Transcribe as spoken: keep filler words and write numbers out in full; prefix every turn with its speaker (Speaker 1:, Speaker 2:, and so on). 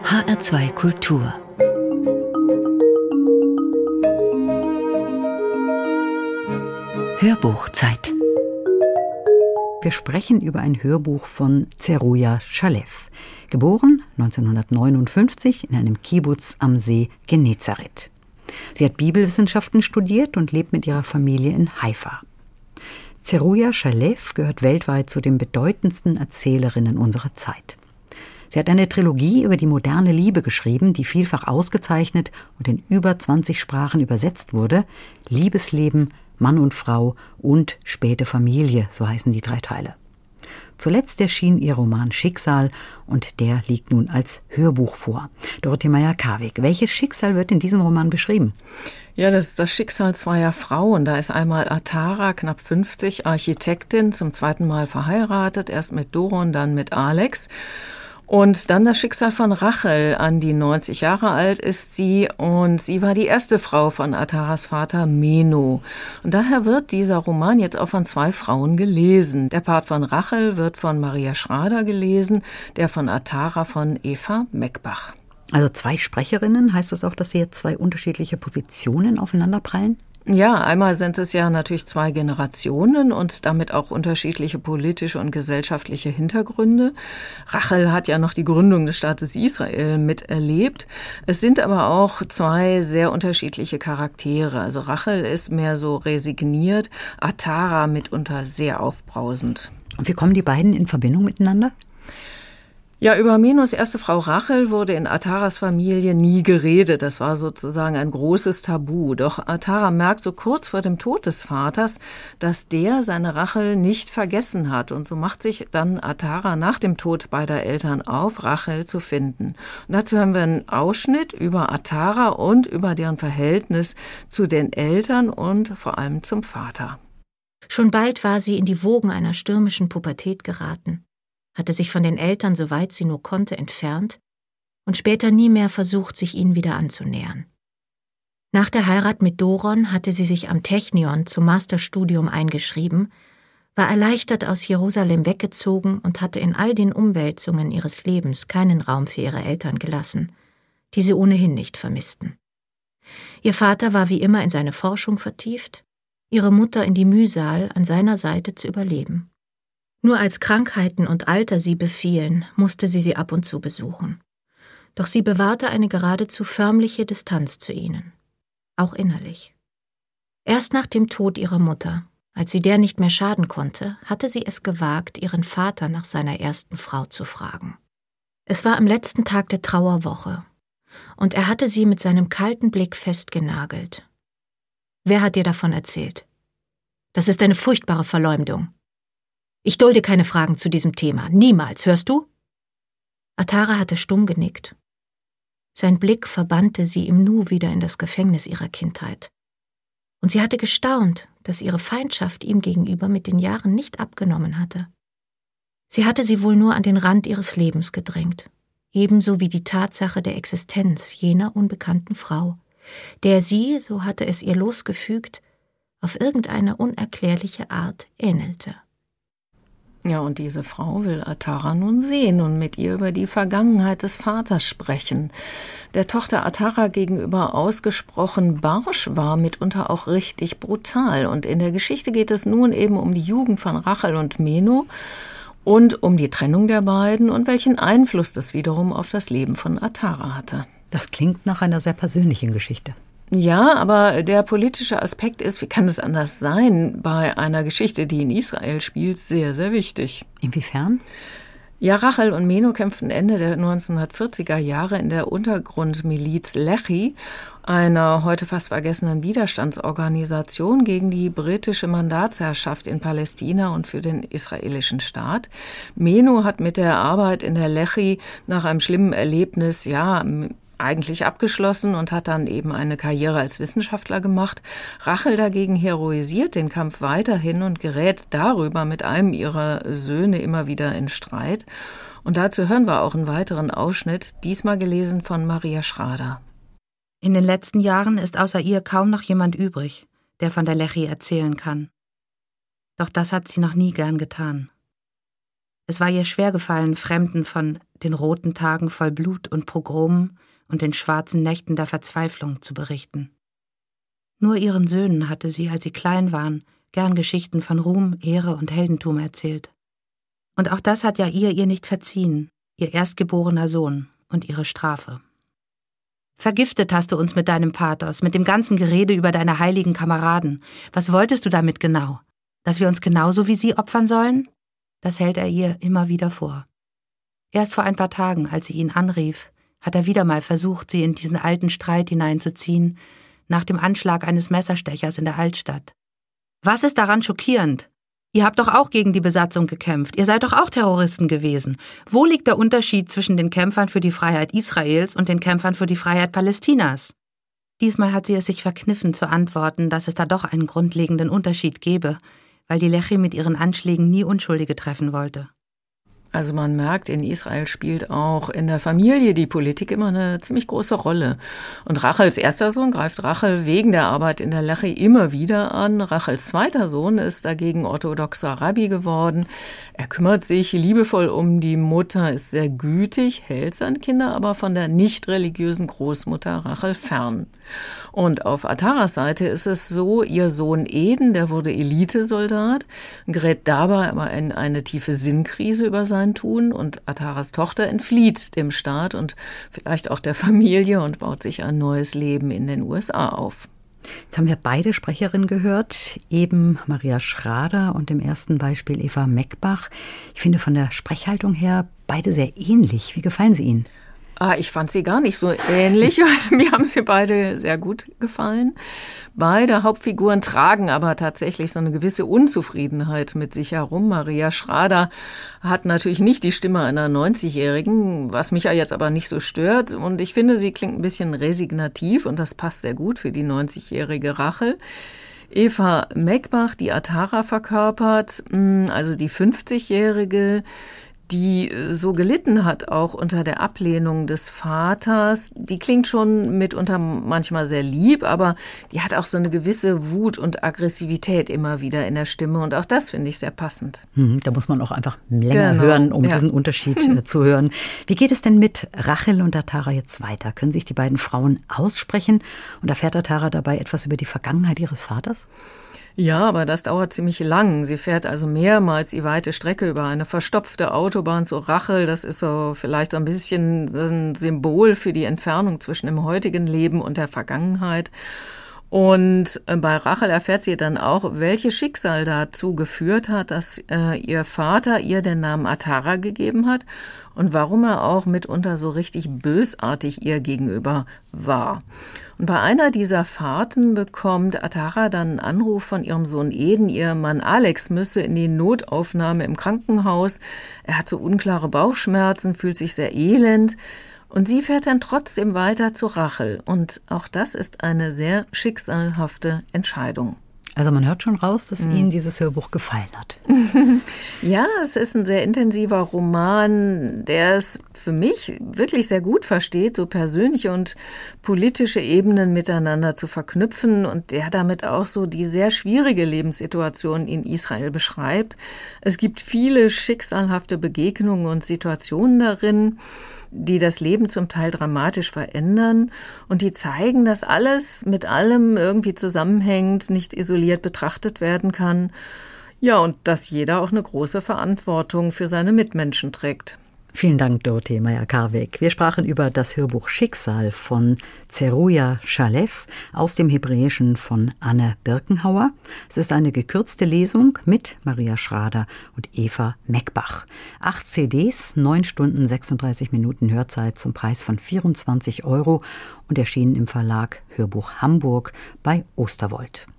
Speaker 1: H R zwei Kultur. Hörbuchzeit.
Speaker 2: Wir sprechen über ein Hörbuch von Zeruja Shalev, geboren neunzehnhundertneunundfünfzig in einem Kibbuz am See Genezareth. Sie hat Bibelwissenschaften studiert und lebt mit ihrer Familie in Haifa. Zeruja Shalev gehört weltweit zu den bedeutendsten Erzählerinnen unserer Zeit. Sie hat eine Trilogie über die moderne Liebe geschrieben, die vielfach ausgezeichnet und in über zwanzig Sprachen übersetzt wurde. Liebesleben, Mann und Frau und späte Familie, so heißen die drei Teile. Zuletzt erschien ihr Roman Schicksal und der liegt nun als Hörbuch vor. Dorothee Meyer-Karwig, welches Schicksal wird in diesem Roman beschrieben?
Speaker 3: Ja, das ist das Schicksal zweier Frauen. Da ist einmal Atara, knapp fünfzig, Architektin, zum zweiten Mal verheiratet, erst mit Doron, dann mit Alex. Und dann das Schicksal von Rachel, an die neunzig Jahre alt ist sie und sie war die erste Frau von Ataras Vater Meno. Und daher wird dieser Roman jetzt auch von zwei Frauen gelesen. Der Part von Rachel wird von Maria Schrader gelesen, der von Atara von Eva Meckbach.
Speaker 2: Also zwei Sprecherinnen, heißt das auch, dass hier zwei unterschiedliche Positionen aufeinanderprallen?
Speaker 3: Ja, einmal sind es ja natürlich zwei Generationen und damit auch unterschiedliche politische und gesellschaftliche Hintergründe. Rachel hat ja noch die Gründung des Staates Israel miterlebt. Es sind aber auch zwei sehr unterschiedliche Charaktere. Also Rachel ist mehr so resigniert, Atara mitunter sehr aufbrausend.
Speaker 2: Und wie kommen die beiden in Verbindung miteinander?
Speaker 3: Ja, über Menos erste Frau Rachel wurde in Ataras Familie nie geredet. Das war sozusagen ein großes Tabu. Doch Atara merkt so kurz vor dem Tod des Vaters, dass der seine Rachel nicht vergessen hat. Und so macht sich dann Atara nach dem Tod beider Eltern auf, Rachel zu finden. Und dazu haben wir einen Ausschnitt über Atara und über deren Verhältnis zu den Eltern und vor allem zum Vater.
Speaker 4: Schon bald war sie in die Wogen einer stürmischen Pubertät geraten, hatte sich von den Eltern, soweit sie nur konnte, entfernt und später nie mehr versucht, sich ihnen wieder anzunähern. Nach der Heirat mit Doron hatte sie sich am Technion zum Masterstudium eingeschrieben, war erleichtert aus Jerusalem weggezogen und hatte in all den Umwälzungen ihres Lebens keinen Raum für ihre Eltern gelassen, die sie ohnehin nicht vermissten. Ihr Vater war wie immer in seine Forschung vertieft, ihre Mutter in die Mühsal, an seiner Seite zu überleben. Nur als Krankheiten und Alter sie befielen, musste sie sie ab und zu besuchen. Doch sie bewahrte eine geradezu förmliche Distanz zu ihnen, auch innerlich. Erst nach dem Tod ihrer Mutter, als sie der nicht mehr schaden konnte, hatte sie es gewagt, ihren Vater nach seiner ersten Frau zu fragen. Es war am letzten Tag der Trauerwoche, und er hatte sie mit seinem kalten Blick festgenagelt. »Wer hat dir davon erzählt? Das ist eine furchtbare Verleumdung. Ich dulde keine Fragen zu diesem Thema. Niemals, hörst du?« Atara hatte stumm genickt. Sein Blick verbannte sie im Nu wieder in das Gefängnis ihrer Kindheit. Und sie hatte gestaunt, dass ihre Feindschaft ihm gegenüber mit den Jahren nicht abgenommen hatte. Sie hatte sie wohl nur an den Rand ihres Lebens gedrängt, ebenso wie die Tatsache der Existenz jener unbekannten Frau, der sie, so hatte es ihr losgefügt, auf irgendeine unerklärliche Art ähnelte.
Speaker 3: Ja, und diese Frau will Atara nun sehen und mit ihr über die Vergangenheit des Vaters sprechen. Der Tochter Atara gegenüber ausgesprochen barsch war, mitunter auch richtig brutal. Und in der Geschichte geht es nun eben um die Jugend von Rachel und Meno und um die Trennung der beiden und welchen Einfluss das wiederum auf das Leben von Atara hatte.
Speaker 2: Das klingt nach einer sehr persönlichen Geschichte.
Speaker 3: Ja, aber der politische Aspekt ist, wie kann es anders sein, bei einer Geschichte, die in Israel spielt, sehr, sehr wichtig.
Speaker 2: Inwiefern?
Speaker 3: Ja, Rachel und Meno kämpften Ende der neunzehnhundertvierziger Jahre in der Untergrundmiliz Lechi, einer heute fast vergessenen Widerstandsorganisation gegen die britische Mandatsherrschaft in Palästina und für den israelischen Staat. Meno hat mit der Arbeit in der Lechi nach einem schlimmen Erlebnis, ja, eigentlich abgeschlossen und hat dann eben eine Karriere als Wissenschaftler gemacht. Rachel dagegen heroisiert den Kampf weiterhin und gerät darüber mit einem ihrer Söhne immer wieder in Streit. Und dazu hören wir auch einen weiteren Ausschnitt, diesmal gelesen von Maria Schrader.
Speaker 5: In den letzten Jahren ist außer ihr kaum noch jemand übrig, der von der Lechi erzählen kann. Doch das hat sie noch nie gern getan. Es war ihr schwergefallen, Fremden von den roten Tagen voll Blut und Pogromen und den schwarzen Nächten der Verzweiflung zu berichten. Nur ihren Söhnen hatte sie, als sie klein waren, gern Geschichten von Ruhm, Ehre und Heldentum erzählt. Und auch das hat ja ihr ihr nicht verziehen, ihr erstgeborener Sohn und ihre Strafe. Vergiftet hast du uns mit deinem Pathos, mit dem ganzen Gerede über deine heiligen Kameraden. Was wolltest du damit genau? Dass wir uns genauso wie sie opfern sollen? Das hält er ihr immer wieder vor. Erst vor ein paar Tagen, als sie ihn anrief, hat er wieder mal versucht, sie in diesen alten Streit hineinzuziehen, nach dem Anschlag eines Messerstechers in der Altstadt. Was ist daran schockierend? Ihr habt doch auch gegen die Besatzung gekämpft. Ihr seid doch auch Terroristen gewesen. Wo liegt der Unterschied zwischen den Kämpfern für die Freiheit Israels und den Kämpfern für die Freiheit Palästinas? Diesmal hat sie es sich verkniffen zu antworten, dass es da doch einen grundlegenden Unterschied gebe, weil die Lechi mit ihren Anschlägen nie Unschuldige treffen wollte.
Speaker 3: Also man merkt, in Israel spielt auch in der Familie die Politik immer eine ziemlich große Rolle. Und Rachels erster Sohn greift Rachel wegen der Arbeit in der Lechi immer wieder an. Rachels zweiter Sohn ist dagegen orthodoxer Rabbi geworden. Er kümmert sich liebevoll um die Mutter, ist sehr gütig, hält seine Kinder aber von der nicht religiösen Großmutter Rachel fern. Und auf Ataras Seite ist es so, ihr Sohn Eden, der wurde Elitesoldat, gerät dabei aber in eine tiefe Sinnkrise über sein Tun und Ataras Tochter entflieht dem Staat und vielleicht auch der Familie und baut sich ein neues Leben in den U S A auf.
Speaker 2: Jetzt haben wir beide Sprecherinnen gehört, eben Maria Schrader und im ersten Beispiel Eva Meckbach. Ich finde von der Sprechhaltung her beide sehr ähnlich. Wie gefallen sie Ihnen?
Speaker 3: Ah, ich fand sie gar nicht so ähnlich. Mir haben sie beide sehr gut gefallen. Beide Hauptfiguren tragen aber tatsächlich so eine gewisse Unzufriedenheit mit sich herum. Maria Schrader hat natürlich nicht die Stimme einer neunzigjährigen, was mich ja jetzt aber nicht so stört. Und ich finde, sie klingt ein bisschen resignativ und das passt sehr gut für die neunzigjährige Rachel. Eva Meckbach, die Atara verkörpert, also die fünfzigjährige, die so gelitten hat, auch unter der Ablehnung des Vaters. Die klingt schon mitunter manchmal sehr lieb, aber die hat auch so eine gewisse Wut und Aggressivität immer wieder in der Stimme. Und auch das finde ich sehr passend.
Speaker 2: Hm, da muss man auch einfach länger
Speaker 3: genau,
Speaker 2: hören, um
Speaker 3: ja.
Speaker 2: diesen Unterschied äh, zu hören. Wie geht es denn mit Rachel und Atara jetzt weiter? Können sich die beiden Frauen aussprechen? Und erfährt Atara dabei etwas über die Vergangenheit ihres Vaters?
Speaker 3: Ja, aber das dauert ziemlich lang. Sie fährt also mehrmals die weite Strecke über eine verstopfte Autobahn zu Rachel. Das ist so vielleicht so ein bisschen ein Symbol für die Entfernung zwischen dem heutigen Leben und der Vergangenheit. Und bei Rachel erfährt sie dann auch, welches Schicksal dazu geführt hat, dass äh, ihr Vater ihr den Namen Atara gegeben hat und warum er auch mitunter so richtig bösartig ihr gegenüber war. Und bei einer dieser Fahrten bekommt Atara dann einen Anruf von ihrem Sohn Eden. Ihr Mann Alex müsse in die Notaufnahme im Krankenhaus. Er hat so unklare Bauchschmerzen, fühlt sich sehr elend. Und sie fährt dann trotzdem weiter zu Rachel. Und auch das ist eine sehr schicksalhafte Entscheidung.
Speaker 2: Also man hört schon raus, dass mhm. Ihnen dieses Hörbuch gefallen hat.
Speaker 3: Ja, es ist ein sehr intensiver Roman, der es für mich wirklich sehr gut versteht, so persönliche und politische Ebenen miteinander zu verknüpfen und der damit auch so die sehr schwierige Lebenssituation in Israel beschreibt. Es gibt viele schicksalhafte Begegnungen und Situationen darin, die das Leben zum Teil dramatisch verändern und die zeigen, dass alles mit allem irgendwie zusammenhängt, nicht isoliert betrachtet werden kann. Ja, und dass jeder auch eine große Verantwortung für seine Mitmenschen trägt.
Speaker 2: Vielen Dank, Dorothee Meyer-Karweg. Wir sprachen über das Hörbuch Schicksal von Zeruja Shalev aus dem Hebräischen von Anne Birkenhauer. Es ist eine gekürzte Lesung mit Maria Schrader und Eva Meckbach. Acht C Ds, neun Stunden, sechsunddreißig Minuten Hörzeit zum Preis von vierundzwanzig Euro und erschienen im Verlag Hörbuch Hamburg bei Osterwold.